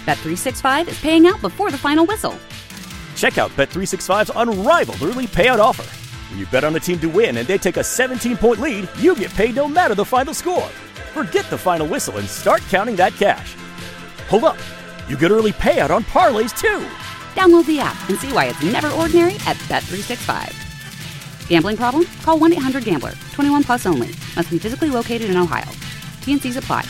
Bet365 is paying out before the final whistle. Check out Bet365's unrivaled early payout offer. When you bet on a team to win and they take a 17-point lead, you get paid no matter the final score. Forget the final whistle and start counting that cash. Hold up. You get early payout on parlays, too. Download the app and see why it's never ordinary at Bet365. Gambling problem? Call 1-800-GAMBLER. 21 plus only. Must be physically located in Ohio. T&Cs apply.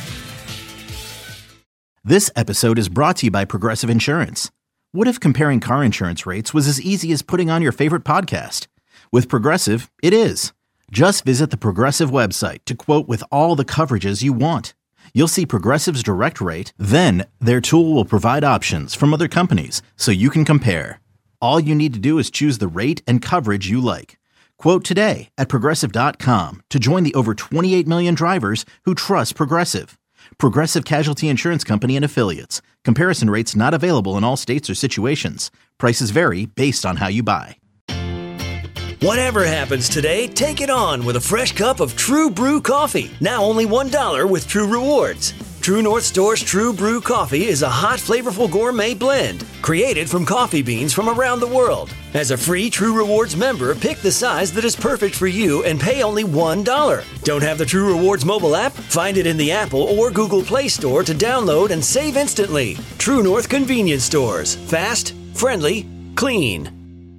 This episode is brought to you by Progressive Insurance. What if comparing car insurance rates was as easy as putting on your favorite podcast? With Progressive, it is. Just visit the Progressive website to quote with all the coverages you want. You'll see Progressive's direct rate, then their tool will provide options from other companies so you can compare. All you need to do is choose the rate and coverage you like. Quote today at Progressive.com to join the over 28 million drivers who trust Progressive. Progressive Casualty Insurance Company and Affiliates. Comparison rates not available in all states or situations. Prices vary based on how you buy. Whatever happens today, take it on with a fresh cup of True Brew coffee. Now only $1 with True Rewards. True North Store's True Brew coffee is a hot, flavorful gourmet blend created from coffee beans from around the world. As a free True Rewards member, pick the size that is perfect for you and pay only $1. Don't have the True Rewards mobile app? Find it in the Apple or Google Play Store to download and save instantly. True North Convenience Stores. Fast, friendly, clean.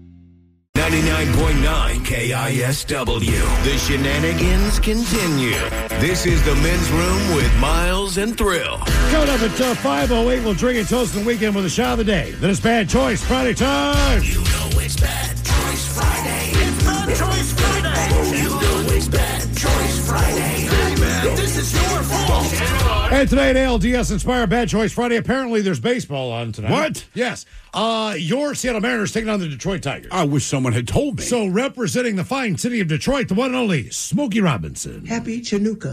99.9 KISW. The shenanigans continue. This is the Men's Room with Miles and Thrill. Coming up at 5:08, we'll drink and toast the weekend with a shot of the day. Then it's Bad Choice Friday time. You know it's Bad Choice Friday. It's Bad Choice Friday. You know it's Bad Choice Friday. Hey, man, this is your fault. And today at ALDS Inspired Bad Choice Friday, apparently there's baseball on tonight. What? Yes. Your Seattle Mariners taking on the Detroit Tigers. I wish someone had told me. So representing the fine city of Detroit, the one and only Smokey Robinson. Happy Chinooka.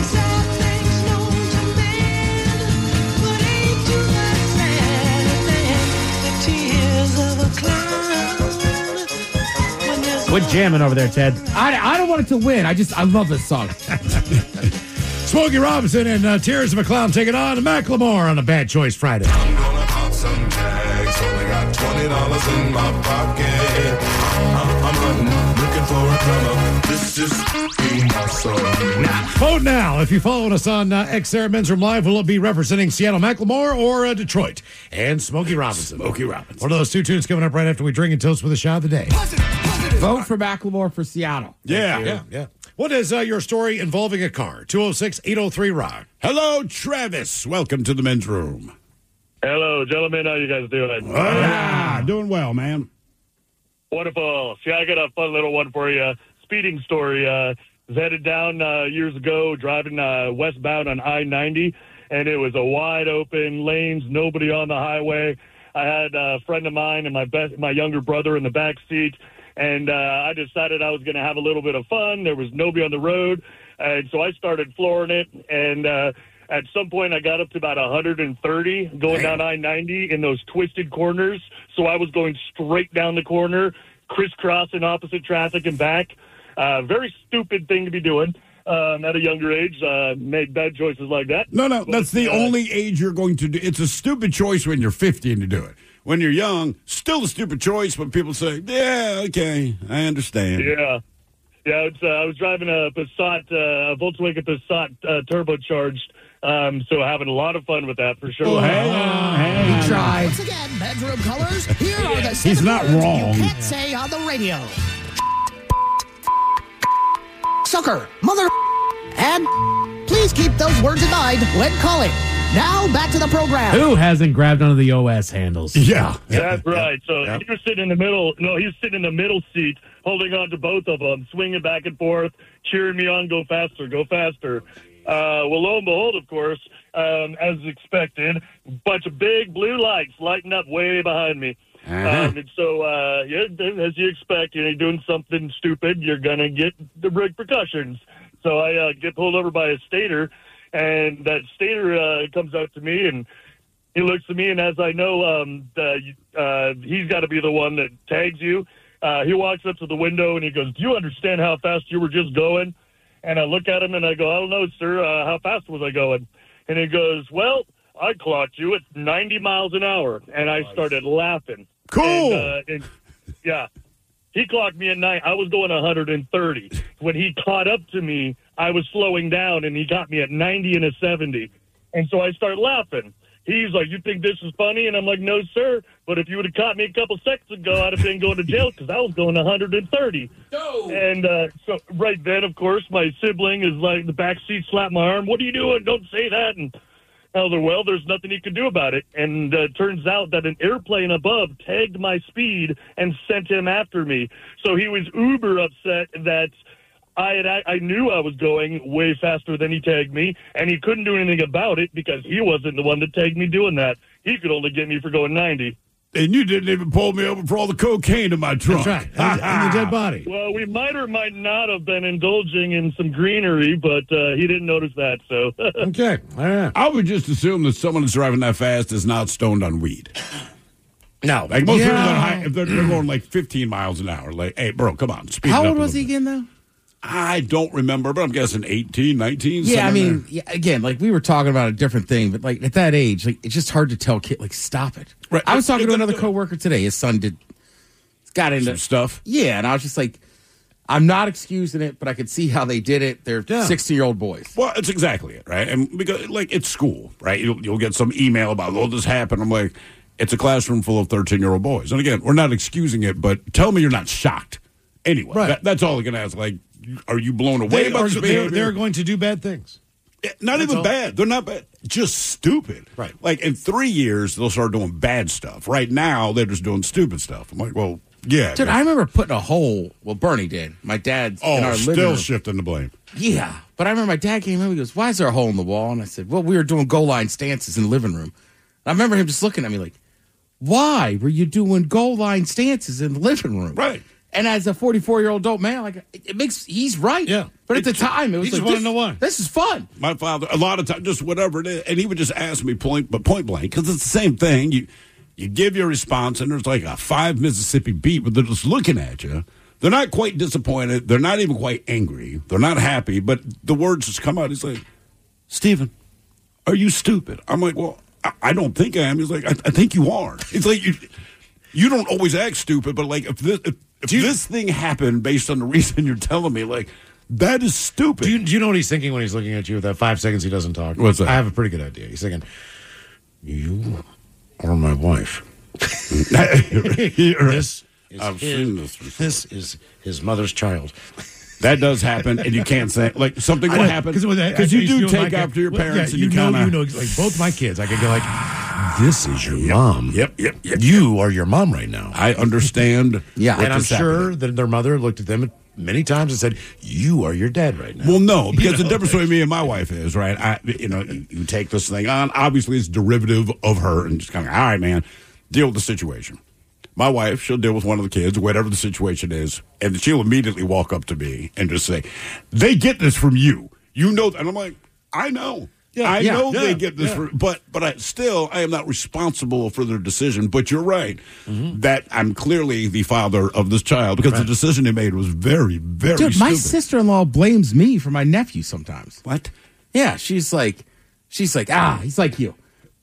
Quit jamming over there, Ted. I don't want it to win. I love this song. Smokey Robinson and Tears of a Clown taking on Macklemore on a Bad Choice Friday. I'm gonna pop some tags. Only got $20 in my pocket. I'm hunting, looking for a come up. This is my song. Vote now. If you're following us on X there, Men's Room Live, will it be representing Seattle Macklemore or Detroit? And Smokey Robinson. Smokey Robinson. One of those two tunes coming up right after we drink and toast with a shot of the day. Vote for Macklemore for Seattle. Yeah. What is your story involving a car? 206-803-ROCK. Hello, Travis. Welcome to the Men's Room. Hello, gentlemen. How you guys doing? Doing well, man. Wonderful. See, I got a fun little one for you. Speeding story. Was headed down years ago, driving westbound on I-90, and it was a wide open lanes, nobody on the highway. I had a friend of mine and my younger brother in the back seat, and I decided I was going to have a little bit of fun. There was nobody on the road, and so I started flooring it, and at some point I got up to about 130 going down I-90 in those twisted corners, so I was going straight down the corner, crisscrossing opposite traffic and back. Very stupid thing to be doing at a younger age. Made bad choices like that. No, that's the only age you're going to do. It's a stupid choice when you're 50 to do it. When you're young, still a stupid choice when people say, yeah, okay, I understand. Yeah. I was driving a Passat, a Volkswagen Passat turbocharged, so having a lot of fun with that for sure. He tried. Once again, bedroom colors. Here are the He's not wrong. You can't say on the radio. Sucker, mother, and please keep those words in mind when calling. Now, back to the program. Who hasn't grabbed onto the OS handles? Yeah. That's right. So he was sitting in the middle. No, he was sitting in the middle seat, holding on to both of them, swinging back and forth, cheering me on, go faster, go faster. Well, lo and behold, of course, as expected, bunch of big blue lights lighting up way behind me. And so, as you expect, you're doing something stupid, you're going to get the repercussions. So I get pulled over by a stater, and that stater comes out to me, and he looks at me, and as I know, he's got to be the one that tags you. He walks up to the window, and he goes, do you understand how fast you were just going? And I look at him, and I go, I don't know, sir. How fast was I going? And he goes, well, I clocked you at 90 miles an hour. And I started laughing. Cool. And yeah. He clocked me at 9. I was going 130. When he caught up to me, I was slowing down, and he got me at 90 and a 70. And so I started laughing. He's like, you think this is funny? And I'm like, no, sir. But if you would have caught me a couple seconds ago, I'd have been going to jail because I was going 130. No. And so right then, of course, my sibling is like, the back seat slapped my arm. What are you doing? Don't say that. And I was like, well, there's nothing you can do about it. And turns out that an airplane above tagged my speed and sent him after me. So he was uber upset that I knew I was going way faster than he tagged me, and he couldn't do anything about it because he wasn't the one that tagged me doing that. He could only get me for going 90. And you didn't even pull me over for all the cocaine in my trunk. That's right. And the dead body. Well, we might or might not have been indulging in some greenery, but he didn't notice that. So okay. All right. I would just assume that someone that's driving that fast is not stoned on weed. No. Like most people that they're going like 15 miles an hour. Like, hey, bro, come on. Speed How it up old a was he little bit. again, though? I don't remember, but I'm guessing 18, 19. Yeah, I somewhere mean, yeah, again, like we were talking about a different thing, but like at that age, like it's just hard to tell kid, like stop it. Right. I was talking to another coworker today. His son got into some stuff. Yeah, and I was just like, I'm not excusing it, but I could see how they did it. They're 16-year-old boys. Well, it's exactly it, right? And because like it's school, right? You'll get some email about, oh, this happened. I'm like, it's a classroom full of 13-year-old boys. And again, we're not excusing it, but tell me you're not shocked. Anyway, Right. That's all I'm going to ask. Like, are you blown away by this behavior? They're going to do bad things. Not even bad. They're not bad. Just stupid. Right. Like in 3 years, they'll start doing bad stuff. Right now, they're just doing stupid stuff. I'm like, well, yeah. Dude, I remember putting a hole. Well, Bernie did. My dad's in our living still room. shifting the blame. Yeah, but I remember my dad came in. He goes, "Why is there a hole in the wall?" And I said, "Well, we were doing goal line stances in the living room." And I remember him just looking at me like, "Why were you doing goal line stances in the living room?" Right. And as a 44-year-old adult man, like he's right. Yeah. But at the time, it was He like, just wanted to know why. This is fun. My father, a lot of times, just whatever it is, and he would just ask me point blank, because it's the same thing. You give your response, and there's like a 5 Mississippi beat, but they're just looking at you. They're not quite disappointed. They're not even quite angry. They're not happy, but the words just come out. He's like, Stephen, are you stupid? I'm like, well, I don't think I am. He's like, I think you are. It's like, you don't always act stupid, but like, if this thing happened based on the reason you're telling me, like, that is stupid. Do you know what he's thinking when he's looking at you? That 5 seconds he doesn't talk. What's that? I have a pretty good idea. He's thinking, "You are my wife. This is his mother's child." That does happen, and you can't say like something will happen because you do take after your parents, and you know, kinda, like both my kids. I could go like, "This is your mom. Yep. You are your mom right now." I understand. Yeah, And I'm sure that their mother looked at them many times and said, "You are your dad right now." Well, no, because the difference between me and my wife is right. You take this thing on. Obviously, it's derivative of her, and just kind of, all right, man, deal with the situation. My wife, she'll deal with one of the kids, whatever the situation is, and she'll immediately walk up to me and just say, "They get this from you. You know," and I'm like, "I know." I know they get this, but I am not responsible for their decision. But you're right that I'm clearly the father of this child because the decision they made was very, very Dude, stupid. my sister-in-law blames me for my nephew sometimes. What? Yeah, she's like, he's like you.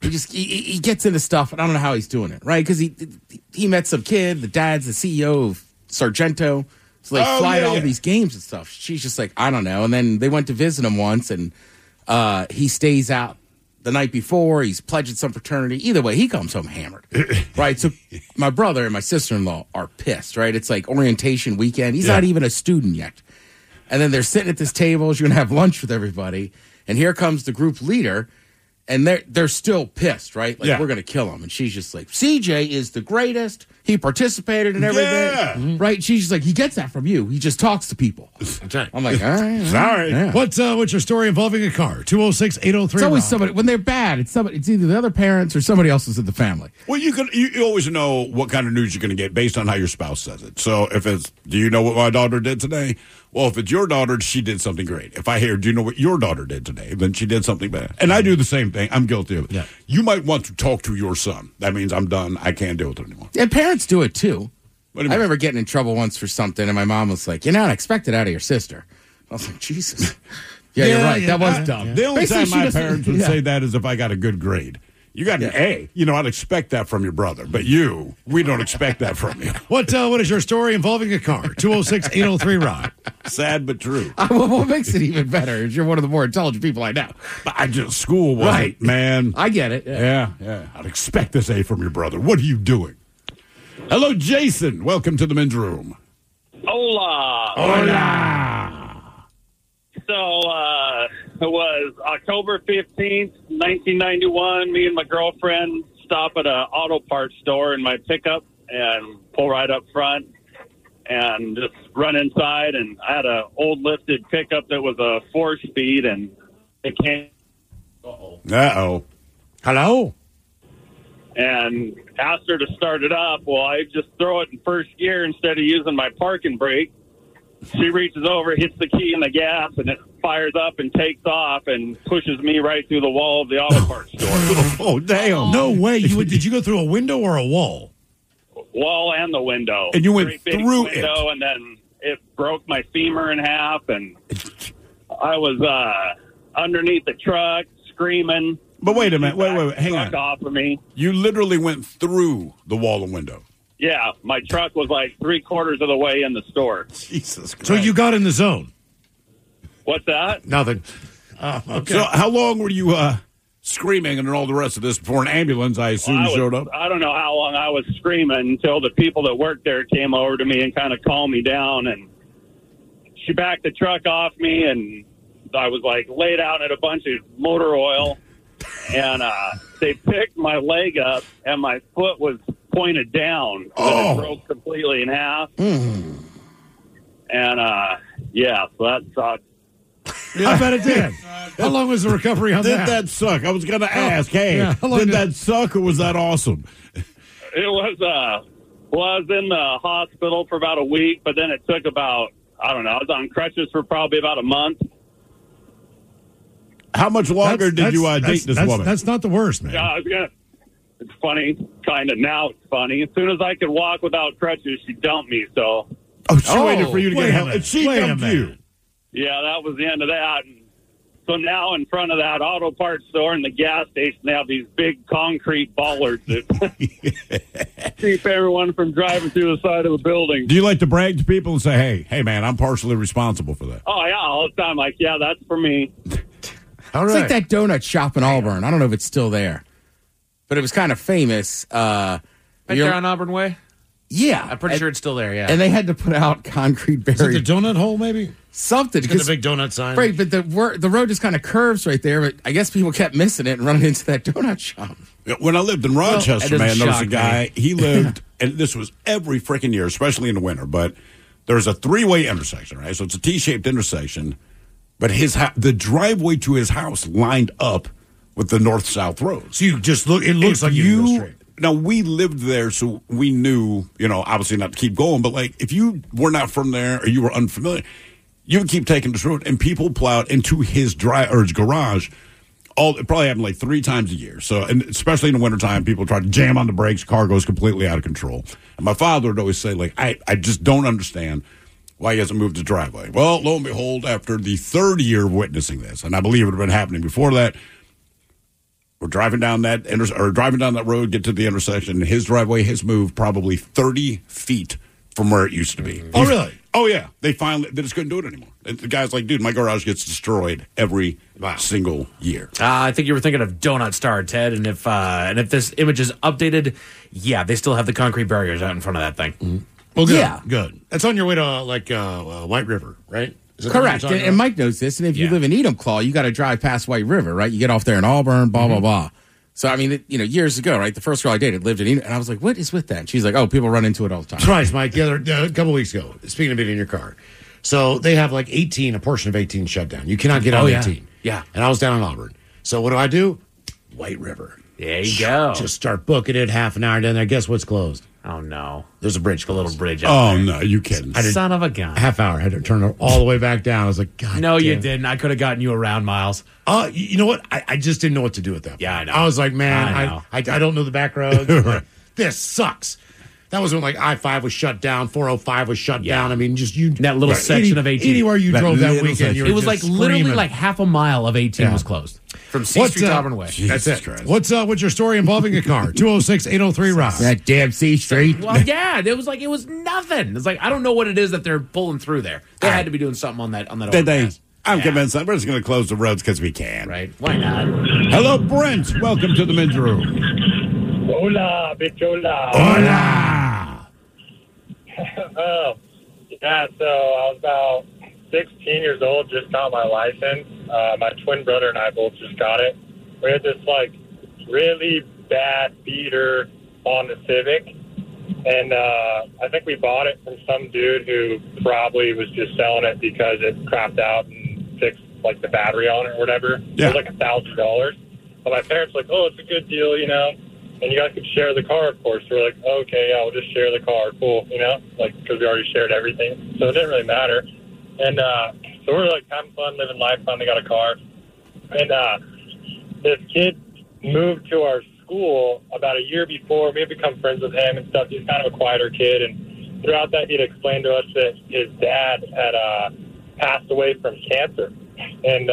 He gets into stuff, and I don't know how he's doing it, right? Because he met some kid. The dad's the CEO of Sargento. So they fly to all these games and stuff. She's just like, I don't know. And then they went to visit him once, and he stays out the night before. He's pledging some fraternity. Either way, he comes home hammered, right? So my brother and my sister-in-law are pissed, right? It's like orientation weekend. He's not even a student yet. And then they're sitting at this table. You're going to have lunch with everybody. And here comes the group leader. And they're still pissed, right? Like, we're going to kill him. And she's just like, CJ is the greatest. He participated in everything. Right? She's just like, he gets that from you. He just talks to people. I'm like, all right. Sorry. Yeah. What's your story involving a car? 206-803. It's always somebody. When they're bad, it's either the other parents or somebody else is in the family. Well, you always know what kind of news you're going to get based on how your spouse says it. So if it's, do you know what my daughter did today? Well, if it's your daughter, she did something great. If I hear, do you know what your daughter did today? Then she did something bad. And I do the same thing. I'm guilty of it. Yeah. You might want to talk to your son. That means I'm done. I can't deal with it anymore. And parents do it too. What do you I mean? remember getting in trouble once for something, and my mom was like, "You're not expected out of your sister." I was like, Jesus. Yeah, you're right. That was dumb. The only Basically, time she my doesn't- parents would say that is if I got a good grade. You got an A. You know, I'd expect that from your brother. But we don't expect that from you. What is your story involving a car? 206-803-ROCK. Sad but true. What makes it even better is you're one of the more intelligent people I know. School wasn't, Right. man. I get it. Yeah. I'd expect this A from your brother. What are you doing? Hello, Jason. Welcome to the men's room. Hola. Hola. So, it was October 15th, 1991. Me and my girlfriend stop at an auto parts store in my pickup and pull right up front and just run inside. And I had an old lifted pickup that was a 4-speed, and it came. Uh-oh. Hello? And asked her to start it up. Well, I just throw it in first gear instead of using my parking brake. She reaches over, hits the key in the gas, and it fires up and takes off and pushes me right through the wall of the auto parts store. Oh, damn. No way. Did you go through a window or a wall? Wall and the window. And you went Great big through window, and then it broke my femur in half, and I was underneath the truck screaming. But wait a minute. Wait. Hang on. Off of me. You literally went through the wall and window. Yeah, my truck was like 3/4 of the way in the store. Jesus Christ. So you got in the zone? What's that? Nothing. Okay. So how long were you screaming and all the rest of this before an ambulance, I assume, showed up? I don't know how long I was screaming until the people that worked there came over to me and kind of calmed me down. And she backed the truck off me, and I was like laid out in a bunch of motor oil. And they picked my leg up, and my foot was pointed down. So it broke completely in half. And, so that sucked. I bet it did. How long was the recovery on that? Did that suck? I was going to ask, how long did that suck or was that awesome? It was, I was in the hospital for about a week, but then it took about, I don't know, I was on crutches for probably about a month. How much longer did you date this woman? That's not the worst, man. Yeah, it's funny, kind of. Now it's funny. As soon as I could walk without crutches, she dumped me, so. Oh, she waited for you to get help. And she dumped you. Yeah, that was the end of that. And so now in front of that auto parts store and the gas station, they have these big concrete bollards that keep everyone from driving through the side of the building. Do you like to brag to people and say, hey, man, I'm partially responsible for that? Oh, yeah, all the time. Like, yeah, that's for me. All It's right. like that donut shop in Auburn. I don't know if it's still there, but it was kind of famous. Right there on Auburn Way? Yeah. I'm pretty sure it's still there, yeah. And they had to put out concrete Is it barriers. the donut hole, maybe? Something. It's got the big donut sign. Right, but the road just kind of curves right there, but I guess people kept missing it and running into that donut shop. When I lived in Rochester, that doesn't man, there was a shock guy, me. he lived, and this was every freaking year, especially in the winter, but there's a 3-way intersection, right? So it's a T-shaped intersection, but the driveway to his house lined up with the north-south road. So you just look, it looks like you go straight. Now, we lived there, so we knew, obviously not to keep going, but like if you were not from there or you were unfamiliar, you would keep taking this road, and people plowed into his garage. It probably happened like 3 times a year. So, and especially in the wintertime, people try to jam on the brakes, car goes completely out of control. And my father would always say, like, I just don't understand why he hasn't moved his driveway. Well, lo and behold, after the 3rd year of witnessing this, and I believe it had been happening before that, we're driving down that road, get to the intersection, and his driveway has moved probably 30 feet from where it used to be. Oh, really? Oh, yeah. They just couldn't do it anymore. And the guy's like, dude, my garage gets destroyed every single year. I think you were thinking of Donut Star, Ted, and if this image is updated, yeah, they still have the concrete barriers out in front of that thing. Mm-hmm. Well, good. Yeah. Good. That's on your way to, White River, right? Is that Correct. what you're talking And about? Mike knows this. And if you Yeah. live in Enumclaw, you got to drive past White River, right? You get off there in Auburn, blah, blah, blah. So, I mean, years ago, right? The first girl I dated lived in Enum, and I was like, what is with that? And she's like, oh, people run into it all the time. Christ, Mike, a couple weeks ago, speaking of being in your car. So they have like 18, a portion of 18 shut down. You cannot get on 18. Yeah. And I was down in Auburn. So what do? White River. There you go. Just start booking it half an hour down there. Guess what's closed? Oh, no. There's a bridge. The little bridge out Oh, there. no, you kidding. Son of a gun. Half hour. I had to turn it all the way back down. I was like, God No, you damn. didn't. I could have gotten you around, Miles. You know what? I just didn't know what to do with that. Yeah, I know. I was like, man, I know. I don't know the back roads. I'm like, this sucks. That was when like I-5 was shut down, 405 was shut down. I mean, just that little section of 18. Anywhere you drove that weekend, you were it was just like literally screaming. like half a mile of 18 was closed from C Street to Auburn Way. That's it. What's your story involving a car? 206-803-ROCK. That damn C Street. Well, yeah, it was nothing. It's like I don't know what it is that they're pulling through there. They had to be doing something on that. Did they? overpass. I'm convinced that we're just going to close the roads because we can. Right? Why not? Hello, Brent. Welcome to the men's room. Hola, bichola. Hola. Oh, yeah, so I was about 16 years old, just got my license. My twin brother and I both just got it. We had this, like, really bad beater on the Civic. And I think we bought it from some dude who probably was just selling it because it crapped out and fixed, like, the battery on it or whatever. Yeah. It was like $1,000. But my parents were like, oh, it's a good deal, you know. And you guys could share the car, of course. So we're like, okay, yeah, we'll just share the car. Cool, you know, like, because we already shared everything. So it didn't really matter. And so we're, like, having fun, living life, finally got a car. And this kid moved to our school about a year before. We had become friends with him and stuff. He's kind of a quieter kid. And throughout that, he'd explained to us that his dad had passed away from cancer. And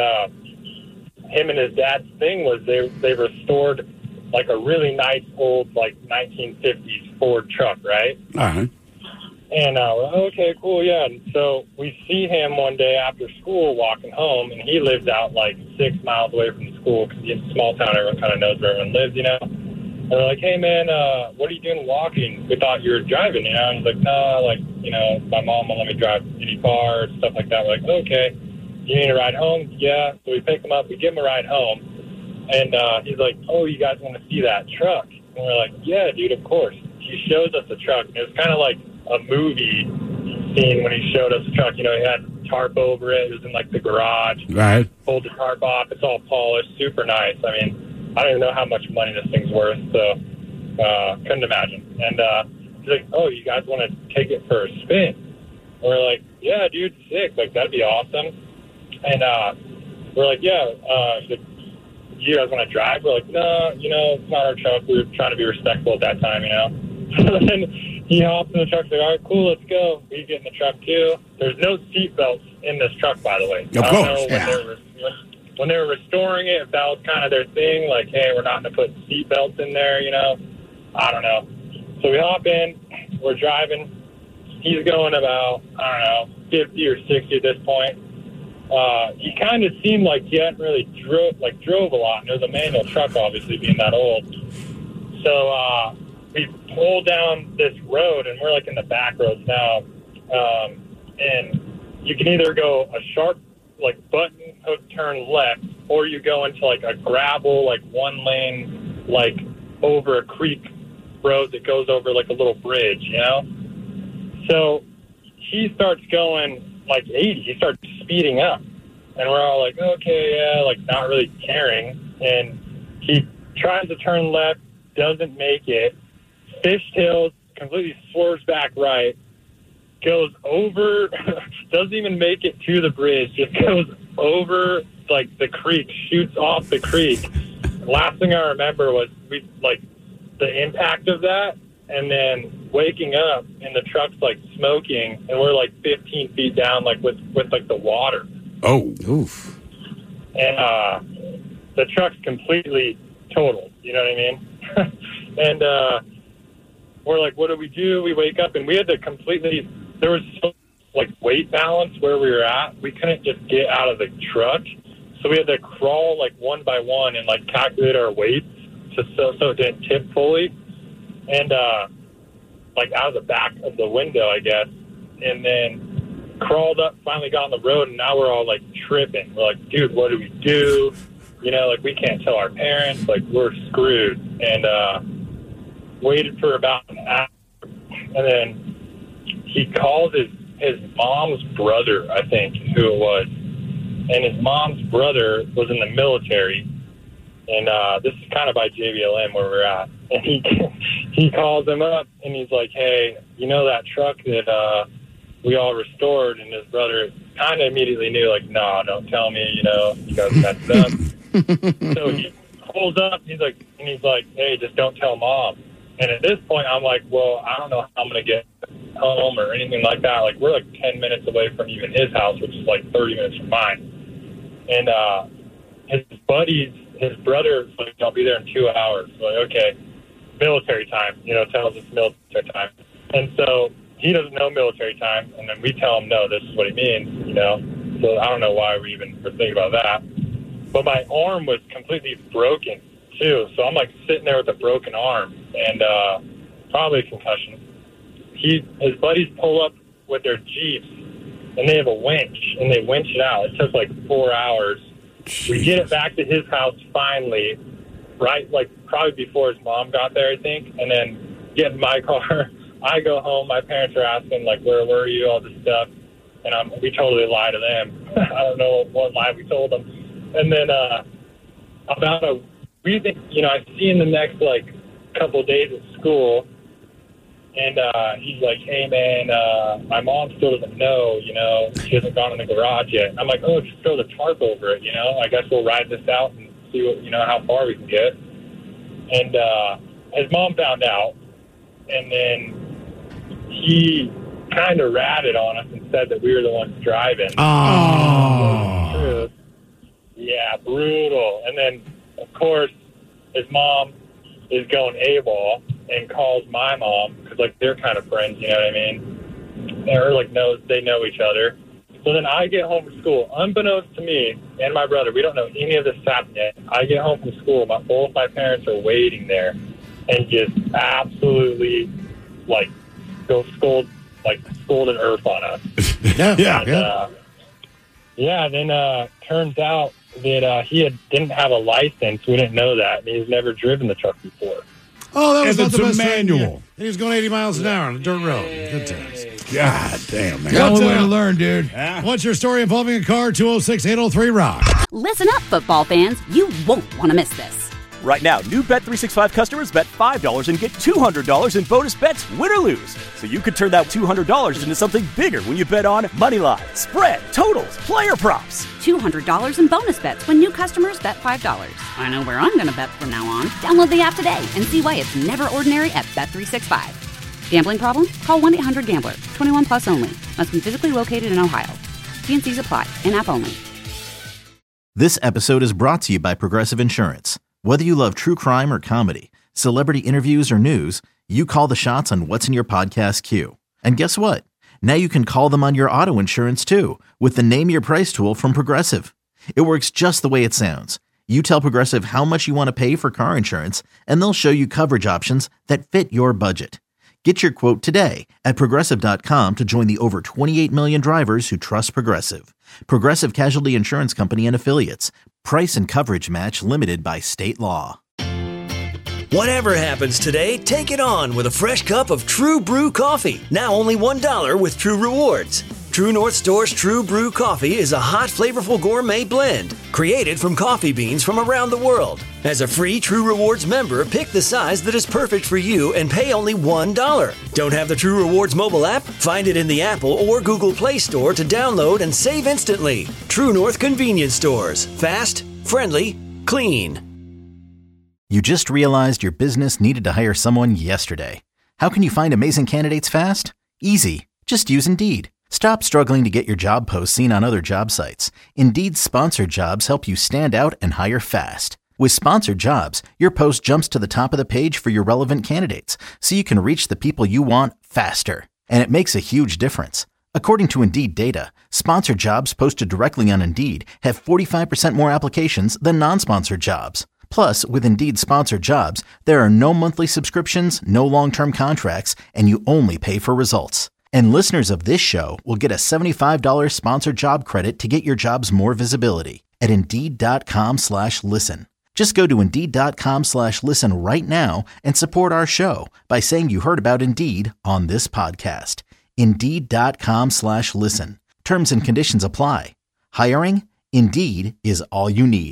him and his dad's thing was they restored, like, a really nice old, like, 1950s Ford truck, right? All right. And we're like, okay, cool, yeah. And so we see him one day after school walking home, and he lives out, like, 6 miles away from the school because it's a small town. Everyone kind of knows where everyone lives, you know? And we're like, hey, man, what are you doing walking? We thought you were driving, you know? And he's like, no, like, you know, my mom won't let me drive any car, stuff like that. We're like, okay. You need a ride home? Yeah. So we pick him up. We give him a ride home. And he's like, oh, you guys want to see that truck? And we're like, yeah, dude, of course. He shows us the truck. And it was kind of like a movie scene when he showed us the truck. You know, he had tarp over it. It was in, like, the garage. Right. Pulled the tarp off. It's all polished. Super nice. I mean, I don't even know how much money this thing's worth, so couldn't imagine. And he's like, oh, you guys want to take it for a spin? And we're like, yeah, dude, sick. Like, that'd be awesome. And we're like, yeah, you guys want to drive? We're like, no, you know, it's not our truck. We were trying to be respectful at that time, you know. So then he hops in the truck. He's like, all right, cool, let's go. We get in the truck, too. There's no seat belts in this truck, by the way. Of I course, don't know when they were restoring it, if that was kind of their thing, like, hey, we're not going to put seat belts in there, you know. I don't know. So we hop in. We're driving. He's going about, I don't know, 50 or 60 at this point. He kind of seemed like he hadn't really drove a lot. And it was a manual truck, obviously, being that old. So we pull down this road, and we're, like, in the back roads now. And you can either go a sharp, like, button hook turn left, or you go into, like, a gravel, like, one lane, like, over a creek road that goes over, like, a little bridge, you know? So he starts going, like, 80. He starts speeding up. And we're all like, okay, yeah, like, not really caring. And he tries to turn left, doesn't make it, fishtails, completely swerves back right, goes over, doesn't even make it to the bridge, just goes over, like, the creek, shoots off the creek. Last thing I remember was, the impact of that, and then waking up, and the truck's, like, smoking, and we're, like, 15 feet down, like, with like, the water. Oh. Oof. And the truck's completely totaled, you know what I mean? And we're like, what do we do? We wake up, and we had to completely, there was so, like, weight balance where we were at. We couldn't just get out of the truck. So we had to crawl, like, one by one and, like, calculate our weights so it didn't tip fully. And, like, out of the back of the window, I guess. And then crawled up, finally got on the road, and now we're all, like, tripping. We're like, dude, what do we do? You know, like, we can't tell our parents. Like, we're screwed. And waited for about an hour. And then he called his mom's brother, I think, who it was. And his mom's brother was in the military. And this is kind of by JBLM where we're at. And he calls him up, and he's like, hey, you know that truck that we all restored? And his brother kind of immediately knew, like, no, don't tell me, you know, you guys messed up. So he pulls up, he's like, hey, just don't tell Mom. And at this point, I'm like, well, I don't know how I'm going to get home or anything like that. Like, we're like 10 minutes away from even his house, which is like 30 minutes from mine. And his brother, like, I'll be there in 2 hours. Like, okay, military time, tells us military time. And so he doesn't know military time, and then we tell him, no, this is what he means, So I don't know why we even were thinking about that. But my arm was completely broken, too. So I'm, like, sitting there with a broken arm and probably a concussion. His buddies pull up with their Jeeps, and they have a winch, and they winch it out. It took, like, 4 hours. Jeez. We get it back to his house finally, right, like, probably before his mom got there, I think, and then get in my car. I go home. My parents are asking, like, where were you, all this stuff. And we totally lie to them. I don't know what lie we told them. And then we think, I see him the next, like, couple of days at school. And he's like, hey, man, my mom still doesn't know, she hasn't gone in the garage yet. And I'm like, oh, just throw the tarp over it, I guess we'll ride this out and see what, how far we can get. And his mom found out. And then he kind of ratted on us and said that we were the ones driving. Oh. Yeah, brutal. And then, of course, his mom is going AWOL and calls my mom because, like, they're kind of friends, you know what I mean? They're, like, they know each other. So then I get home from school, unbeknownst to me and my brother. We don't know any of this happened yet. I get home from school. Both my parents are waiting there and just absolutely, like, go scold an earth on us. Then turns out that he didn't have a license. We didn't know that. He's never driven the truck before. Oh, that was And not the it's best a manual. thing. He was going 80 miles an hour on a dirt road. Good times. God damn, man. Got One way to to learn, dude. What's your story involving a car? 206-803-ROCK. Listen up, football fans. You won't want to miss this. Right now, new Bet365 customers bet $5 and get $200 in bonus bets, win or lose. So you could turn that $200 into something bigger when you bet on moneyline, spread, totals, player props. $200 in bonus bets when new customers bet $5. I know where I'm going to bet from now on. Download the app today and see why it's never ordinary at Bet365. Gambling problem? Call 1-800-GAMBLER. 21 plus only. Must be physically located in Ohio. T&Cs apply. In-app only. This episode is brought to you by Progressive Insurance. Whether you love true crime or comedy, celebrity interviews or news, you call the shots on what's in your podcast queue. And guess what? Now you can call them on your auto insurance too with the Name Your Price tool from Progressive. It works just the way it sounds. You tell Progressive how much you want to pay for car insurance, and they'll show you coverage options that fit your budget. Get your quote today at Progressive.com to join the over 28 million drivers who trust Progressive. Progressive Casualty Insurance Company and Affiliates. Price and coverage match limited by state law. Whatever happens today, take it on with a fresh cup of True Brew coffee. Now only $1 with True Rewards. True North Store's True Brew coffee is a hot, flavorful gourmet blend created from coffee beans from around the world. As a free True Rewards member, pick the size that is perfect for you and pay only $1. Don't have the True Rewards mobile app? Find it in the Apple or Google Play Store to download and save instantly. True North Convenience Stores. Fast, friendly, clean. You just realized your business needed to hire someone yesterday. How can you find amazing candidates fast? Easy. Just use Indeed. Stop struggling to get your job posts seen on other job sites. Indeed's sponsored jobs help you stand out and hire fast. With sponsored jobs, your post jumps to the top of the page for your relevant candidates, so you can reach the people you want faster. And it makes a huge difference. According to Indeed data, sponsored jobs posted directly on Indeed have 45% more applications than non-sponsored jobs. Plus, with Indeed sponsored jobs, there are no monthly subscriptions, no long-term contracts, and you only pay for results. And listeners of this show will get a $75 sponsored job credit to get your jobs more visibility at Indeed.com/listen. Just go to Indeed.com/listen right now and support our show by saying you heard about Indeed on this podcast. Indeed.com/listen. Terms and conditions apply. Hiring? Indeed is all you need.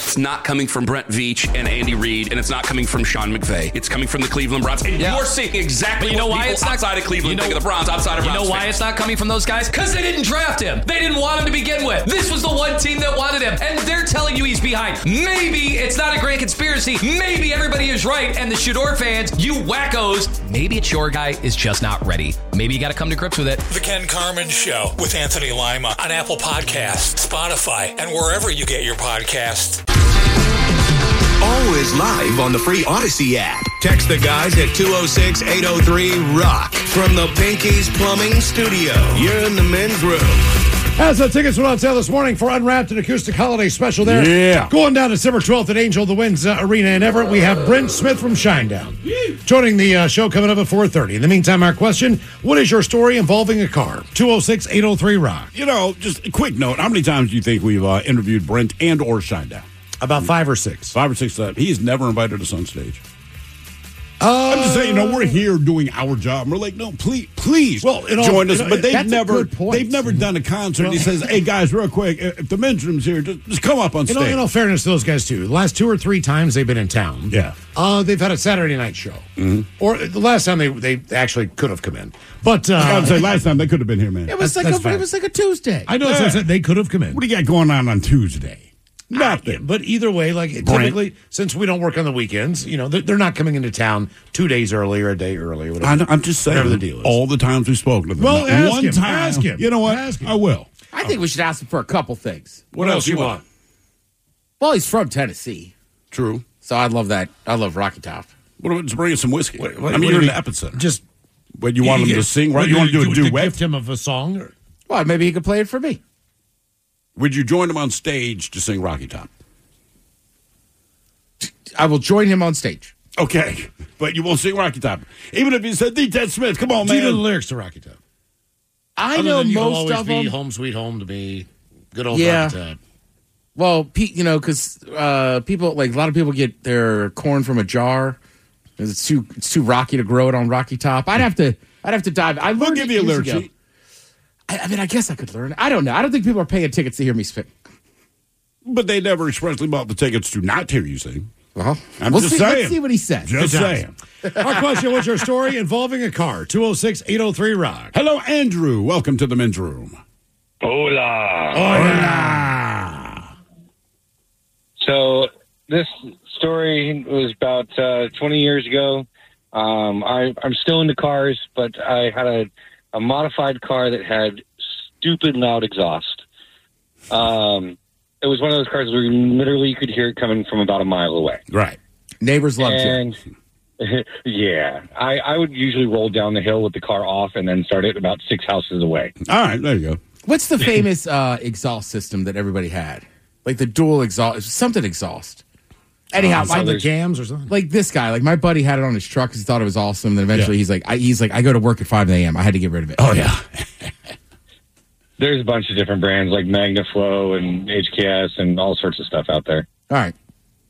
It's not coming from Brent Veach and Andy Reid, and it's not coming from Sean McVay. It's coming from the Cleveland Browns. And you're seeing exactly what people outside of Cleveland think of the Browns, outside of Browns. You know why fans. it's not coming from those guys? Because they didn't draft him. They didn't want him to begin with. This was the one team that wanted him, and they're telling you he's behind. Maybe it's not a grand conspiracy. Maybe everybody is right, and the Shador fans, you wackos, maybe it's your guy is just not ready. Maybe you got to come to grips with it. The Ken Carmen Show with Anthony Lima on Apple Podcasts, Spotify, and wherever you get your podcasts. Always live on the free Odyssey app. Text the guys at 206-803-ROCK from the Pinky's Plumbing Studio. You're in the men's room. As the tickets went on sale this morning for Unwrapped, an acoustic holiday special there. Yeah. Going down December 12th at Angel the Winds Arena in Everett, we have Brent Smith from Shinedown. Joining the show coming up at 4:30. In the meantime, our question, what is your story involving a car? 206-803-ROCK. You know, just a quick note. How many times do you think we've interviewed Brent and or Shinedown? About 5 or 6. 5 or 6. He's never invited us on stage. I'm just saying, we're here doing our job. We're like, no, please join us. But they've never done a concert. He says, hey, guys, real quick, if the men's room's here, just come up on stage. In all fairness to those guys, too, the last 2 or 3 times they've been in town, they've had a Saturday night show. Mm-hmm. Or the last time they actually could have come in. But I would say last time they could have been here, man. It was like a Tuesday. I know, so they could have come in. What do you got going on Tuesday? Nothing. But either way, like typically, since we don't work on the weekends, they're not coming into town 2 days early or a day early. Whatever, I'm just saying. Whatever the deal is. All the times we've spoken to them. Well, ask him. You know what? I will. I think we should ask him for a couple things. What else you want? Well, he's from Tennessee. True. So I love that. I love Rocky Top. What about just bringing some whiskey? What you're in the epicenter. Just when you want him to sing, right? You want to do a duet? Gift him of a song? Or? Well, maybe he could play it for me. Would you join him on stage to sing Rocky Top? I will join him on stage. Okay, but you won't sing Rocky Top. Even if he said, the Ted Smith, come on, man. Do you know the lyrics to Rocky Top? I know most of them. Home Sweet Home to me. Good old Rocky Top. Well, because people, like a lot of people get their corn from a jar. It's too rocky to grow it on Rocky Top. I'd have to dive. We'll give you a lyric sheet. I mean, I guess I could learn it. I don't know. I don't think people are paying tickets to hear me speak. But they never expressly bought the tickets to not hear you sing. Well, I'm just saying. Let's see what he says. Just saying. Our question, what's your story involving a car? 206-803-ROCK. Hello, Andrew. Welcome to the men's room. Hola. Hola. So this story was about 20 years ago. I'm still into cars, but I had a modified car that had stupid loud exhaust. It was one of those cars where literally you could hear it coming from about a mile away. Right. Neighbors loved you. Yeah. I would usually roll down the hill with the car off and then start it about 6 houses away. All right, there you go. What's the famous exhaust system that everybody had? Like the dual exhaust, something exhaust. Anyhow, the cams or something? Like this guy, like my buddy had it on his truck because he thought it was awesome. Then eventually he's like, I go to work at 5 a.m. I had to get rid of it. Oh, yeah. There's a bunch of different brands like MagnaFlow and HKS and all sorts of stuff out there. All right.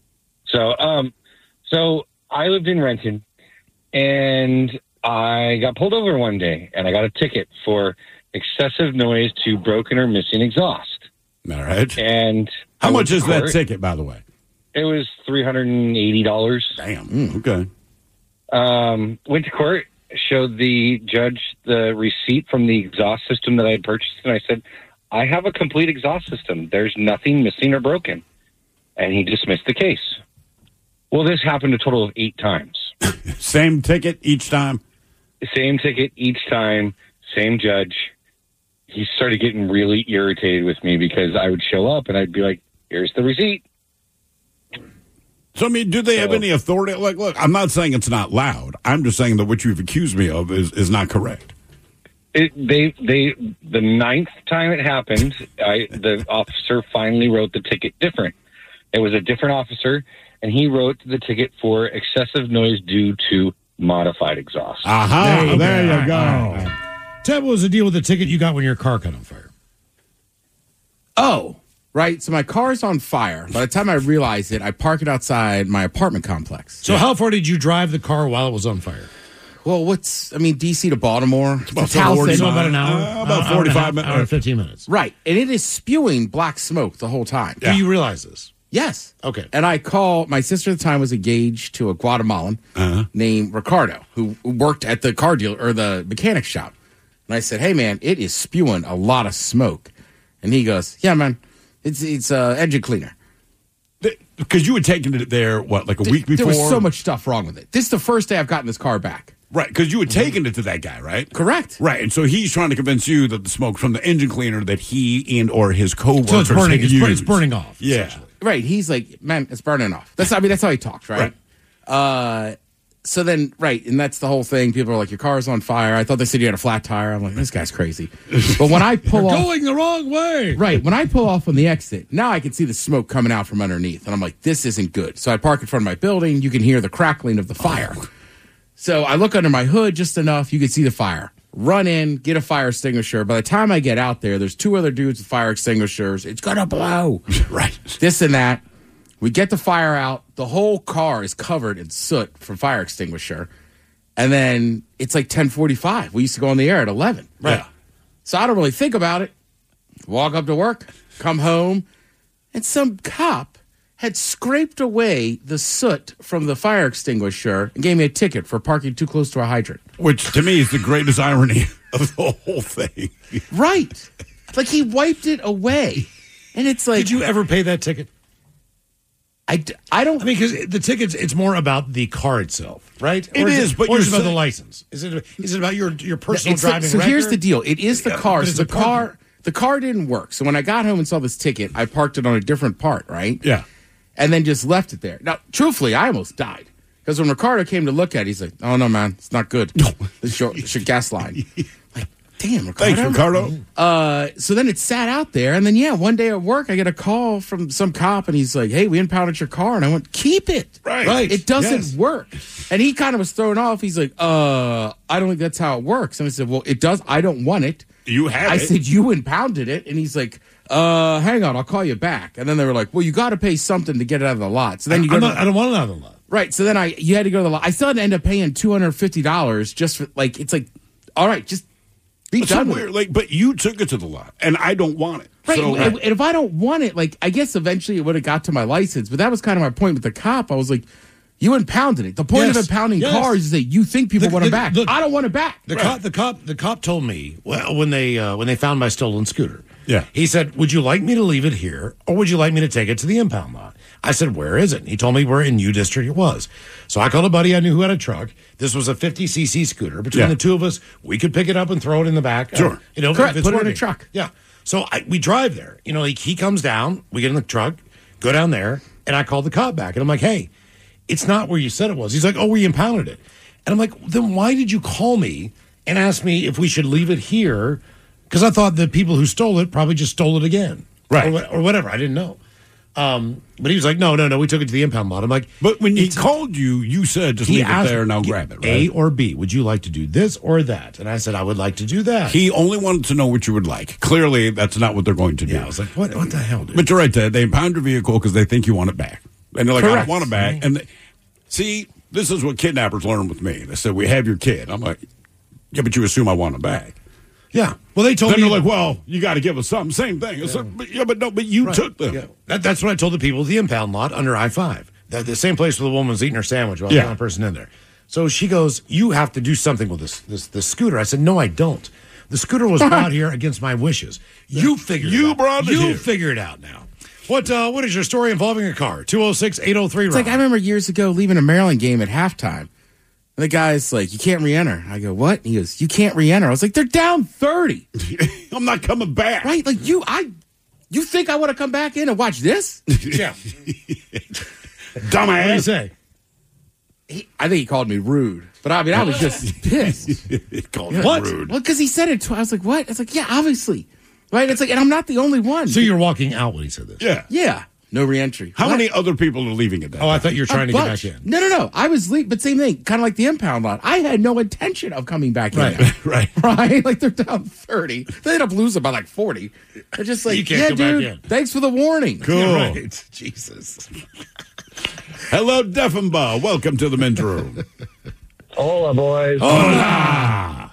So I lived in Renton, and I got pulled over one day, and I got a ticket for excessive noise to broken or missing exhaust. All right. And how much is that ticket, by the way? It was $380. Damn. Okay. Went to court. Showed the judge the receipt from the exhaust system that I had purchased, and I said, I have a complete exhaust system. There's nothing missing or broken. And he dismissed the case. Well, this happened a total of 8 times. Same ticket each time? Same ticket each time, same judge. He started getting really irritated with me because I would show up and I'd be like, here's the receipt. So, I mean, do they have any authority? Like, look, I'm not saying it's not loud. I'm just saying that what you've accused me of is not correct. The 9th time it happened, the officer finally wrote the ticket different. It was a different officer, and he wrote the ticket for excessive noise due to modified exhaust. Aha, there you go. Ted, what was the deal with the ticket you got when your car caught on fire? Oh. Right, so my car's on fire. By the time I realize it, I park it outside my apartment complex. So how far did you drive the car while it was on fire? Well, D.C. to Baltimore. It's about an hour. About 45 minutes. Hour and 15 minutes. Right, and it is spewing black smoke the whole time. Do you realize this? Yes. Okay. And I call, my sister at the time was engaged to a Guatemalan named Ricardo, who worked at the car dealer or the mechanic shop. And I said, hey, man, it is spewing a lot of smoke. And he goes, yeah, man, it's engine cleaner. Because you had taken it there, what, like a week before? There was so much stuff wrong with it. This is the first day I've gotten this car back. Right, because you had taken it to that guy, right? Correct. Right, and so he's trying to convince you that the smoke from the engine cleaner that he and or his coworkers So it's burning. had It's burning off. Yeah. Right. He's like, man, it's burning off. That's how he talks, right? So then, right, and that's the whole thing. People are like, your car's on fire. I thought they said you had a flat tire. I'm like, this guy's crazy. But when I pull off, going the wrong way. right, when I pull off on the exit, now I can see the smoke coming out from underneath, and I'm like, this isn't good. So I park in front of my building. You can hear the crackling of the fire. So I look under my hood just enough. You can see the fire. Run in, get a fire extinguisher. By the time I get out there, there's two other dudes with fire extinguishers. It's going to blow. Right. This and that. We get the fire out. The whole car is covered in soot from fire extinguisher. And then it's like 10:45. We used to go on the air at 11. Right. So I don't really think about it. Walk up to work, come home, and some cop had scraped away the soot from the fire extinguisher and gave me a ticket for parking too close to a hydrant. Which, to me, is the greatest irony of the whole thing. Right. Like, he wiped it away. And it's like... Did you ever pay that ticket? I don't... I mean, because the tickets, it's more about the car itself, right? It is, but or is it you're about the saying- license? Is it about your personal It's like- driving so record? here's the deal. It is the car. but So it's the a parking. the car didn't work. So when I got home and saw this ticket, I parked it on a different part, right? Yeah. And then just left it there. Now, truthfully, I almost died. Because when Ricardo came to look at it, he's like, oh, no, man, it's not good. This is your gas line. Like, damn, Ricardo. Thanks, Ricardo. So then it sat out there. And then, one day at work, I get a call from some cop, and he's like, hey, we impounded your car. And I went, keep it. Right. It doesn't Yes. work. And he kind of was thrown off. He's like, I don't think that's how it works. And I said, well, it does. I don't want it. You have I it. said, you impounded it. And he's like, hang on, I'll call you back. And then they were like, well, you got to pay something to get it out of the lot. So then you go I don't want it out of the lot. right. So then you had to go to the lot. I still had to end up paying $250 just for it's like, all right, just be It's so done with weird. it. Like, but you took it to the lot, and I don't want it. Right. So, And if I don't want it, I guess eventually it would have got to my license. But that was kind of my point with the cop. I was like, you impounded it. The point Yes. of impounding Yes. cars is that you think people want it back. I don't want it back. The cop told me, well, when they found my stolen scooter. Yeah. He said, would you like me to leave it here, or would you like me to take it to the impound lot? I said, where is it? And he told me where in U District it was. So I called a buddy I knew who had a truck. This was a 50cc scooter. Between the two of us, we could pick it up and throw it in the back. Sure. Correct. if it's Put it in a working. truck. Yeah. So we drive there. He comes down, we get in the truck, go down there, and I called the cop back. And I'm like, hey, it's not where you said it was. He's like, oh, we impounded it. And I'm like, then why did you call me and ask me if we should leave it here? Because I thought the people who stole it probably just stole it again. Right. Or whatever. I didn't know. But he was like, no, we took it to the impound lot. I'm like, but when he called you, you said just he leave it asked there and I'll me, grab it. Right? A or B, would you like to do this or that? And I said, I would like to do that. He only wanted to know what you would like. Clearly, that's not what they're going to do. Yeah, I was like, what the hell, dude? But you're right, Ted. They impound your vehicle because they think you want it back. And they're like, I Correct. don't want it back. And see, this is what kidnappers learn with me. They said, we have your kid. I'm like, yeah, but you assume I want it back. Yeah. Well, they told Then me. they're like, well, you got to give us something. Same thing. It's like, but you took them. Yeah. That's what I told the people at the impound lot under I-5. The same place where the woman was eating her sandwich while the other person in there. So she goes, you have to do something with this scooter. I said, no, I don't. The scooter was brought here against my wishes. You figure it out. brought it You here. figure it out now. What is your story involving a car? 206-803. It's like I remember years ago leaving a Maryland game at halftime. And the guy's like, you can't re-enter. I go, what? He goes, you can't re-enter. I was like, they're down 30. I'm not coming back. Right? Like, you think I want to come back in and watch this? Yeah. Dumbass. What do you say? I think he called me rude. But I mean, I was just pissed. He called you What? rude. Well, because he said it. I was like, what? It's like, yeah, obviously. Right? It's like, and I'm not the only one. So you're walking out when he said this? Yeah. Yeah. No re-entry. How What? many other people are leaving at that Oh, I time? thought you were trying to get bunch. back in. No. I was leaving, but same thing. Kind of like the impound lot. I had no intention of coming back in. Right. there. Right. Right? Like, they're down 30. They end up losing by like 40. They're just like, You can't yeah, go back dude, in. thanks for the warning. Cool. Yeah, right. Jesus. Hello, Deffenbaugh. Welcome to the men's room. Hola, boys. Hola.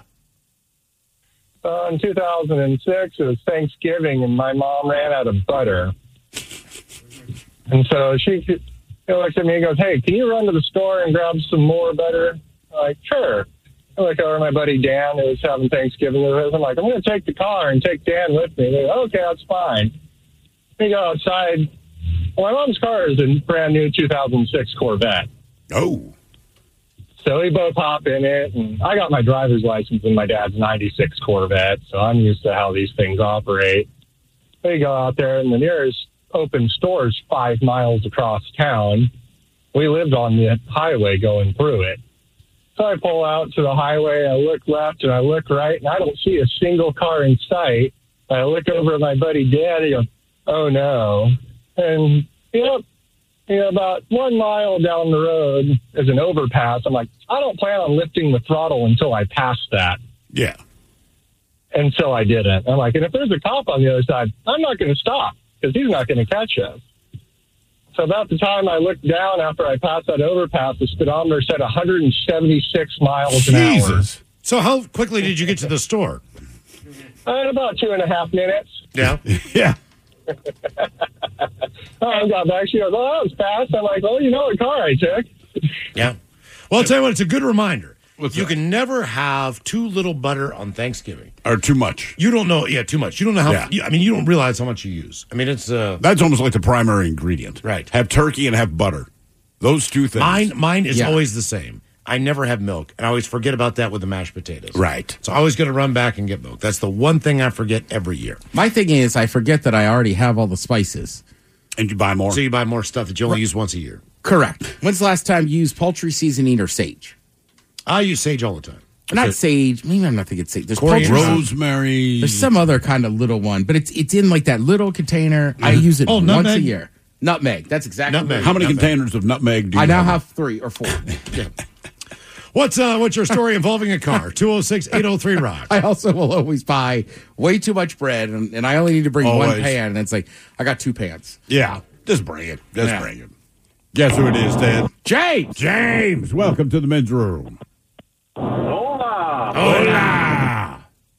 In 2006, it was Thanksgiving, and my mom ran out of butter. And so she looks at me and goes, "Hey, can you run to the store and grab some more butter?" I'm like, "Sure." I look over at my buddy Dan, who was having Thanksgiving with us. I'm like, "I'm going to take the car and take Dan with me." They go, "Okay, that's fine." We go outside. Well, my mom's car is a brand new 2006 Corvette. Oh. So we both hop in it, and I got my driver's license in my dad's 96 Corvette, so I'm used to how these things operate. We go out there, and the nearest open store is 5 miles across town. We lived on the highway going through it. So I pull out to the highway, I look left, and I look right, and I don't see a single car in sight. I look over at my buddy Dan, and he goes, "Oh, no." And, about 1 mile down the road is an overpass. I'm like, I don't plan on lifting the throttle until I pass that. Yeah. And so I didn't. I'm like, and if there's a cop on the other side, I'm not going to stop because he's not going to catch us. So about the time I looked down after I passed that overpass, the speedometer said 176 miles an hour. Jesus. So how quickly did you get to the store? In about 2.5 minutes. Yeah. Yeah. I got back. She goes, "Oh, that was fast." I'm like, "Well, you know what car I took." Yeah. Well, I'll tell you what, it's a good reminder. You can never have too little butter on Thanksgiving. Or too much. You don't know. Yeah, too much. You don't know how. Yeah. You don't realize how much you use. I mean, it's that's almost like the primary ingredient. Right. Have turkey and have butter. Those two things. Mine is always the same. I never have milk, and I always forget about that with the mashed potatoes. Right. So I always got to run back and get milk. That's the one thing I forget every year. My thing is, I forget that I already have all the spices. And you buy more. So you buy more stuff that you only use once a year. Correct. When's the last time you used poultry seasoning or sage? I use sage all the time. Not sage. Maybe I'm not thinking sage. There's rosemary. There's some other kind of little one, but it's in like that little container. I use it once a year. Nutmeg. That's exactly Nutmeg. How many containers of nutmeg do you I now have? have 3 or 4. Yeah. What's your story involving a car? 206-803-ROCK. I also will always buy way too much bread, and I only need to bring one Always. pan, and it's like, I got 2 pans. Yeah. Just bring it. Just bring it. Guess who it is, Ted? James! James, welcome to the men's room. Hola! Hola!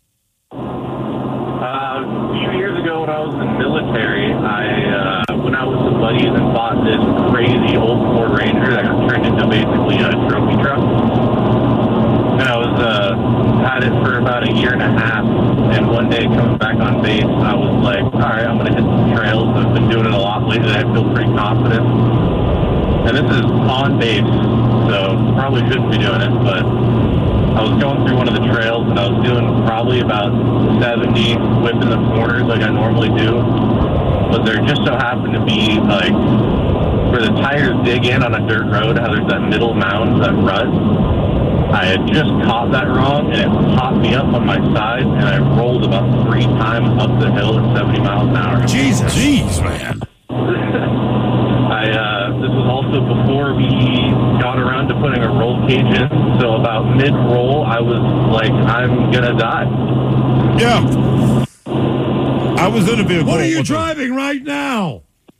A few years ago when I was in the military, I went out with some buddies and bought this crazy old Ford Ranger that turned into basically a trophy truck. And I was had it for about a year and a half. And one day coming back on base, I was like, all right, I'm going to hit some trails. I've been doing it a lot lately. I feel pretty confident. And this is on base, so probably shouldn't be doing it, but I was going through one of the trails and I was doing probably about 70, whipping the corners like I normally do. But there just so happened to be, like, where the tires dig in on a dirt road, how there's that middle mound, that rut. I had just caught that wrong, and it popped me up on my side, and I rolled about 3 times up the hill at 70 miles an hour. Jesus. Jeez, man. This was also before we got around to putting a roll cage in, so about mid-roll, I was like, I'm gonna die. Yeah. I was in a vehicle. What are you driving right now?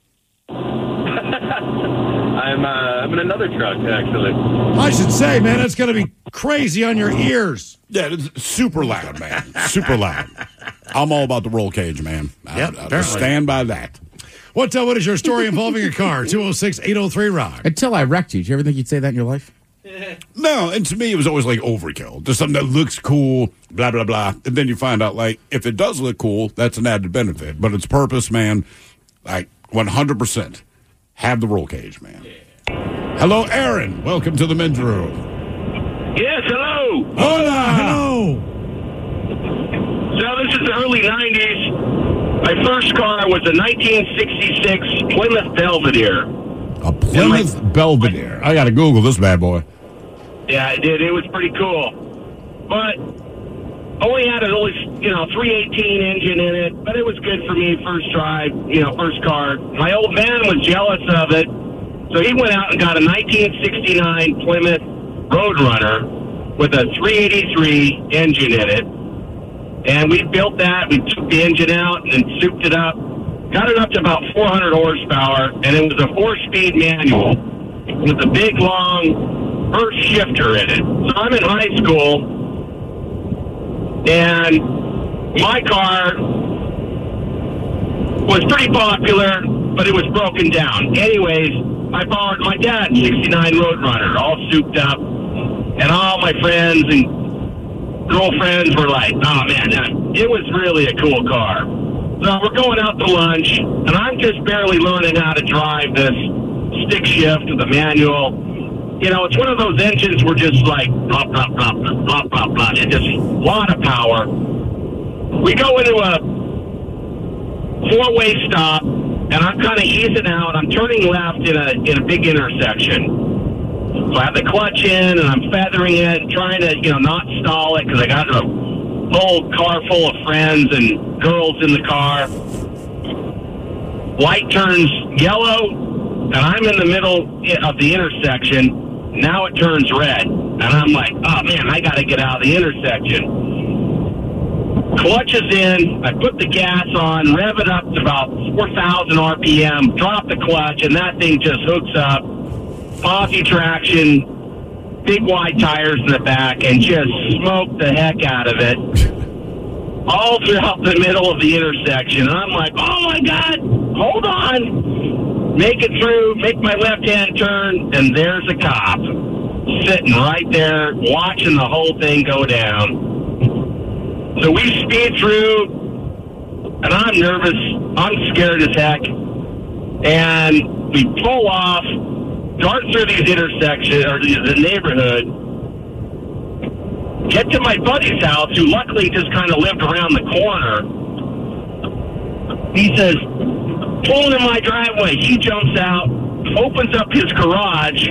I'm in another truck, actually. I should say, man, it's going to be crazy on your ears. Yeah, it's super loud, man. Super loud. I'm all about the roll cage, man. I stand by that. What is your story involving a car? 206-803-ROCK. Until I wrecked you. Did you ever think you'd say that in your life? No, and to me, it was always like overkill. Just something that looks cool, blah, blah, blah. And then you find out, like, if it does look cool, that's an added benefit. But its purpose, man, like, 100%. Have the roll cage, man. Hello, Aaron. Welcome to the men's room. Yes, hello. Hola. Hello. So this is the early 90s. My first car was a 1966 Plymouth Belvedere. A Plymouth Belvedere. I got to Google this bad boy. Yeah, I did. It was pretty cool. But only had an 318 engine in it, but it was good for me, first drive, first car. My old man was jealous of it, so he went out and got a 1969 Plymouth Roadrunner with a 383 engine in it. And we built that. We took the engine out and then souped it up. Got it up to about 400 horsepower, and it was a 4-speed manual with a big, long first shifter in it. So I'm in high school, and my car was pretty popular. but it was broken down. Anyways, I borrowed my dad's 69 Roadrunner, all souped up, and all my friends and girlfriends were like, oh, man, it was really a cool car. So we're going out to lunch, and I'm just barely learning how to drive this stick shift with the manual. You know, it's one of those engines where just like, blah, blah, blah, blah, blah, blah, and just a lot of power. We go into a four-way stop, and I'm kind of easing out. I'm turning left in a big intersection. So I have the clutch in, and I'm feathering it, trying to, not stall it, because I got a whole car full of friends and girls in the car. Light turns yellow, and I'm in the middle of the intersection. Now it turns red, and I'm like, oh, man, I got to get out of the intersection. Clutch is in, I put the gas on, rev it up to about 4,000 RPM, drop the clutch, and that thing just hooks up. Posse traction, big wide tires in the back, and just smoke the heck out of it. All throughout the middle of the intersection. And I'm like, oh, my God, hold on. Make it through, make my left-hand turn, and there's a cop sitting right there watching the whole thing go down. So we speed through, and I'm nervous. I'm scared as heck. And we pull off, dart through these intersections, or the neighborhood, get to my buddy's house, who luckily just kind of lived around the corner. He says, pull into my driveway. He jumps out, opens up his garage.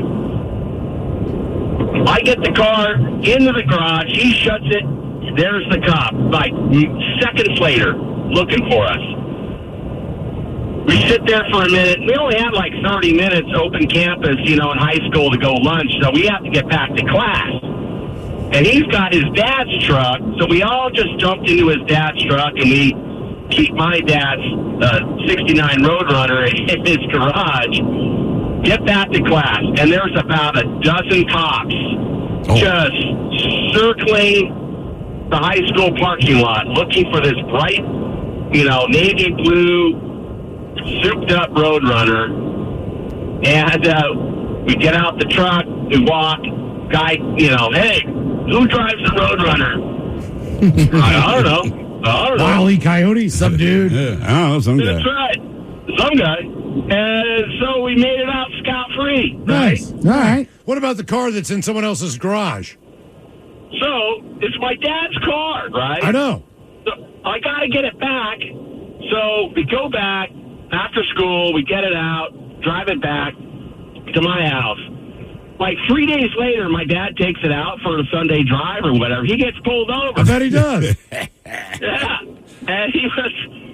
I get the car into the garage. He shuts it. There's the cop, like seconds later, looking for us. We sit there for a minute. We only had like 30 minutes open campus, in high school to go lunch, so we have to get back to class. And he's got his dad's truck, so we all just jumped into his dad's truck, and we keep my dad's 69 Roadrunner in his garage, get back to class, and there's about a dozen cops just circling the high school parking lot, looking for this bright, navy blue, souped-up Roadrunner. And we get out the truck, we walk, guy, hey, who drives the Roadrunner? I don't know. Wile E. Coyote, some dude. Yeah, I don't know, some guy. That's right. Some guy. And so we made it out scot-free. Nice. All right. What about the car that's in someone else's garage? So, it's my dad's car, right? I know. So I got to get it back. So, we go back after school, we get it out, drive it back to my house. Like 3 days later, my dad takes it out for a Sunday drive or whatever. He gets pulled over. I bet he does. Yeah. And he was,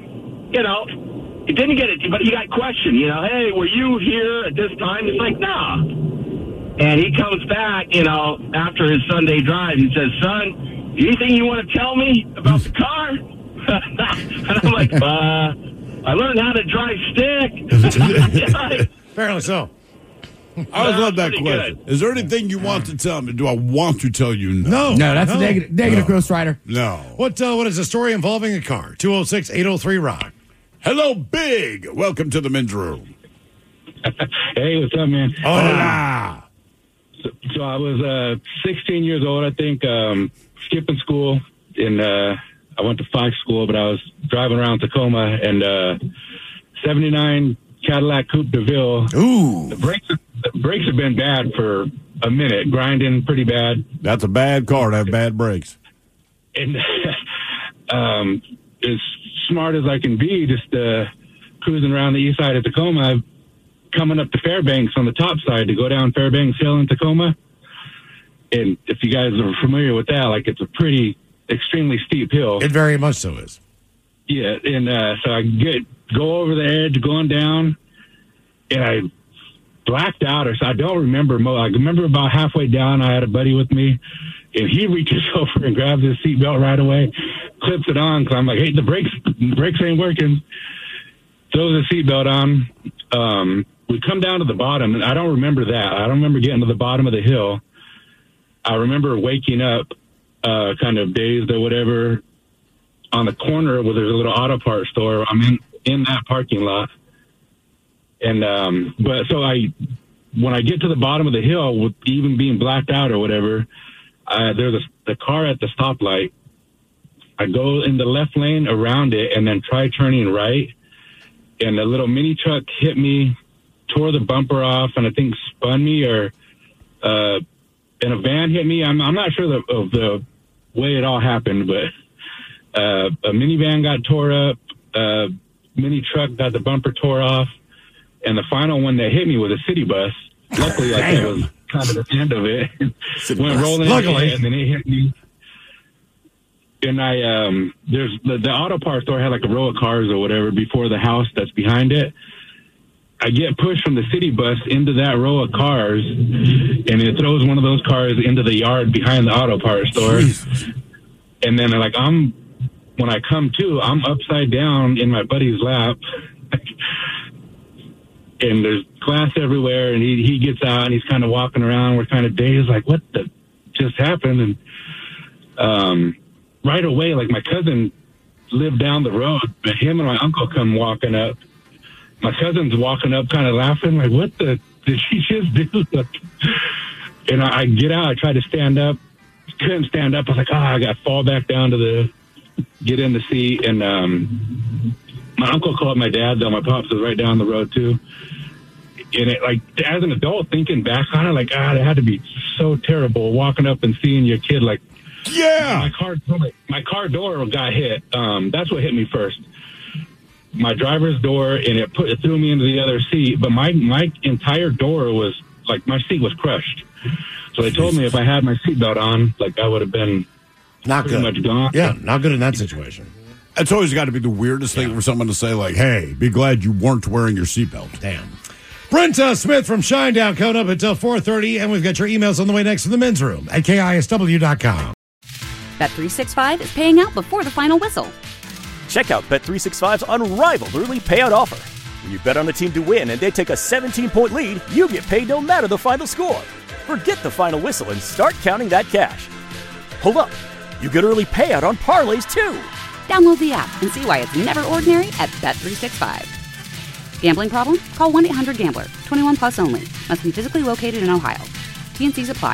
he didn't get it, but he got questioned, hey, were you here at this time? He's like, nah. And he comes back, after his Sunday drive. He says, son, anything you want to tell me about the car? And I'm like, I learned how to drive stick. Apparently so. I always love that question. Good. Is there anything you want to tell me? Do I want to tell you no? No, that's a negative Ghost Rider. No. What is a story involving a car? 206-803-ROCK. Hello, Big. Welcome to the men's room. Hey, what's up, man? Hola. So I was 16 years old, I think, skipping school. I went to Fox School, but I was driving around Tacoma, and 79 Cadillac Coupe de Ville. Ooh. The brakes have been bad for a minute, grinding pretty bad. That's a bad car to have bad brakes. And as smart as I can be, just cruising around the east side of Tacoma, coming up to Fairbanks on the top side to go down Fairbanks Hill in Tacoma. And if you guys are familiar with that, like, it's a pretty extremely steep hill. It very much so is. Yeah, and so I go over the edge, going down, and I blacked out, or so I don't remember. I remember about halfway down, I had a buddy with me, and he reaches over and grabs his seatbelt right away, clips it on, because I'm like, hey, the brakes ain't working. Throws the seatbelt on. We come down to the bottom, and I don't remember that. I don't remember getting to the bottom of the hill. I remember waking up kind of dazed or whatever on the corner where there's a little auto parts store. I'm in that parking lot, And but so when I get to the bottom of the hill, with even being blacked out or whatever, there's the car at the stoplight. I go in the left lane around it and then try turning right. And a little mini truck hit me, tore the bumper off, and I think spun me, or and a van hit me. I'm not sure of the way it all happened, but a minivan got tore up, mini truck got the bumper tore off, and the final one that hit me was a city bus. Luckily, that was kind of the end of it. Went rolling, luckily, and then it hit me. And there's the auto parts store had like a row of cars or whatever before the house that's behind it. I get pushed from the city bus into that row of cars, and it throws one of those cars into the yard behind the auto parts store. Jesus. And then when I come to, I'm upside down in my buddy's lap, and there's glass everywhere. And he gets out and he's kind of walking around. We're kind of dazed, like, what the just happened? And right away, like, my cousin lived down the road, but him and my uncle come walking up. My cousin's walking up kind of laughing, like, what the did she just do? And I get out, I try to stand up, couldn't stand up. I was like, I got to fall back down to get in the seat. And my uncle called my dad, though. My pops was right down the road, too. And it, like, as an adult, thinking back on it, like, it had to be so terrible walking up and seeing your kid, like, yeah, my car door got hit. That's what hit me first. My driver's door, and it threw me into the other seat. But my entire door was like, my seat was crushed. So they told me if I had my seatbelt on, like, I would have been not pretty good. much gone. Yeah, not good in that situation. It's always got to be the weirdest thing for someone to say, like, hey, be glad you weren't wearing your seatbelt. Damn. Brent Smith from Shinedown coming up until 4:30, and we've got your emails on the way next to the men's room at KISW.com. Bet365 is paying out before the final whistle. Check out Bet365's unrivaled early payout offer. When you bet on a team to win and they take a 17-point lead, you get paid no matter the final score. Forget the final whistle and start counting that cash. Hold up. You get early payout on parlays, too. Download the app and see why it's never ordinary at Bet365. Gambling problem? Call 1-800-GAMBLER. 21 plus only. Must be physically located in Ohio. T&Cs apply.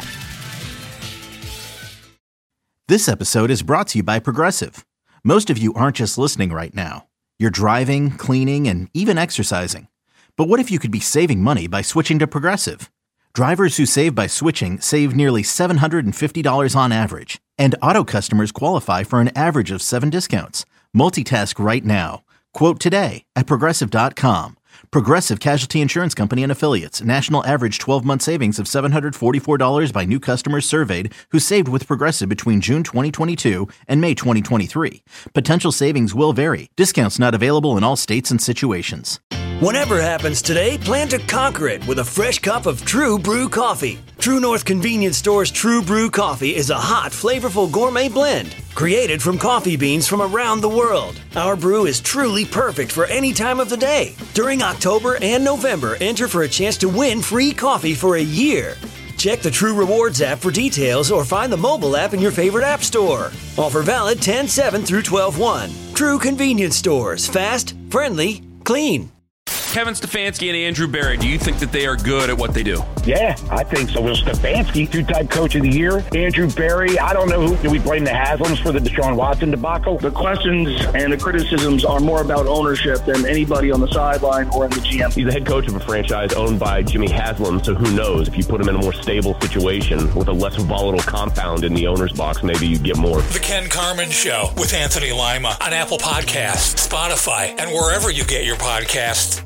This episode is brought to you by Progressive. Most of you aren't just listening right now. You're driving, cleaning, and even exercising. But what if you could be saving money by switching to Progressive? Drivers who save by switching save nearly $750 on average. And auto customers qualify for an average of 7 discounts. Multitask right now. Quote today at Progressive.com. Progressive Casualty Insurance Company and Affiliates. National average 12-month savings of $744 by new customers surveyed who saved with Progressive between June 2022 and May 2023. Potential savings will vary. Discounts not available in all states and situations. Whatever happens today, plan to conquer it with a fresh cup of True Brew coffee. True North Convenience Store's True Brew coffee is a hot, flavorful gourmet blend created from coffee beans from around the world. Our brew is truly perfect for any time of the day. During October and November, enter for a chance to win free coffee for a year. Check the True Rewards app for details or find the mobile app in your favorite app store. Offer valid 10/7 through 12/1. True Convenience Stores. Fast, friendly, clean. Kevin Stefanski and Andrew Berry, do you think that they are good at what they do? Yeah, I think so. Well, Stefanski, two-time coach of the year. Andrew Berry, I don't know who. Do we blame the Haslams for the Deshaun Watson debacle? The questions and the criticisms are more about ownership than anybody on the sideline or in the GM. He's the head coach of a franchise owned by Jimmy Haslam, so who knows? If you put him in a more stable situation with a less volatile compound in the owner's box, maybe you'd get more. The Ken Carman Show with Anthony Lima on Apple Podcasts, Spotify, and wherever you get your podcasts.